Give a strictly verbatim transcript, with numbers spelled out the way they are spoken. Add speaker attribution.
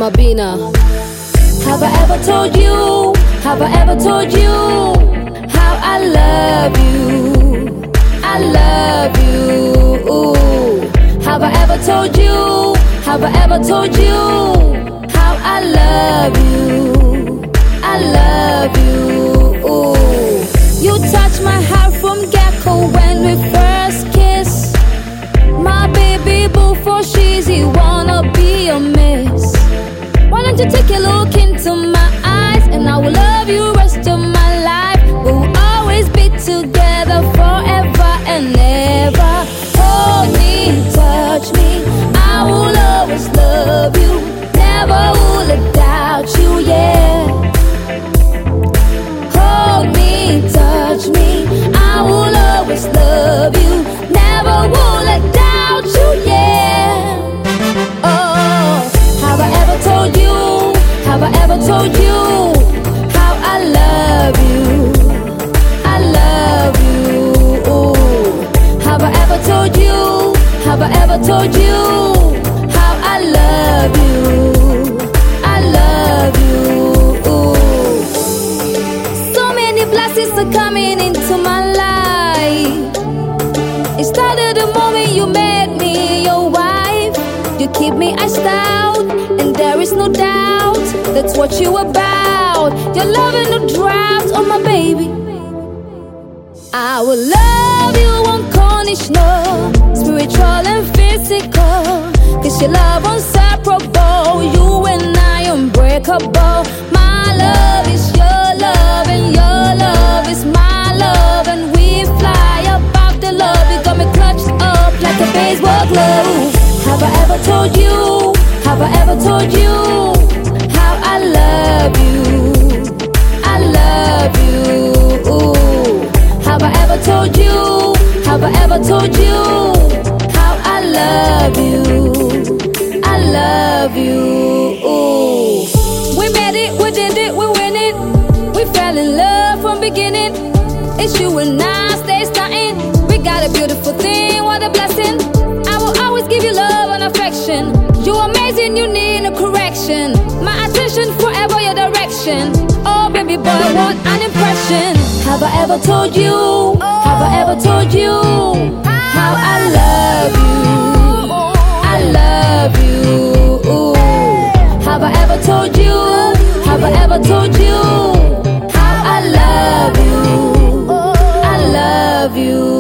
Speaker 1: Sabina. Have I ever told you? Have I ever told you how I love you? I love you. Ooh. Have I ever told you? Have I ever told you how I love you? I love you. Ooh. You touch my heart from get-go when we first kiss. My baby boo for cheesy, wanna be a miss. Why don't you take a look into my eyes, and I will love you rest of my life. We'll always be together forever and ever. Hold me, touch me, I will always love you. Never will I doubt you, yeah. Hold me, touch me, I will always love you. Never will I doubt you, yeah. Oh, have I ever told you? Have I ever told you how I love you? I love you. Ooh. Have I ever told you? Have I ever told you how I love you? I love you. Ooh. So many blessings are coming into my life. It started the moment you made me your wife. You keep me iced out, and there is no doubt that's what you about. You're loving the drought on my baby. I will love you unconditional, spiritual and physical. Cause your love inseparable, you and I unbreakable. My love is your love, and your love is my love. And we fly above the love, you got me clutched up like a baseball glove. Have I ever told you? Have I ever told you how I love you? I love you. Ooh. Have I ever told you? Have I ever told you how I love you? I love you. Ooh. We made it, we did it, we win it. We fell in love from beginning. It's you and I, stay starting. We got a beautiful thing, what a blessing. I will always give you love and affection. You're amazing, you need a correction. My attention, forever your direction. Oh baby boy, I want an impression. Have I ever told you? Have I ever told you how I love you? I love you. Ooh. Have I ever told you? Have I ever told you how I love you? I love you.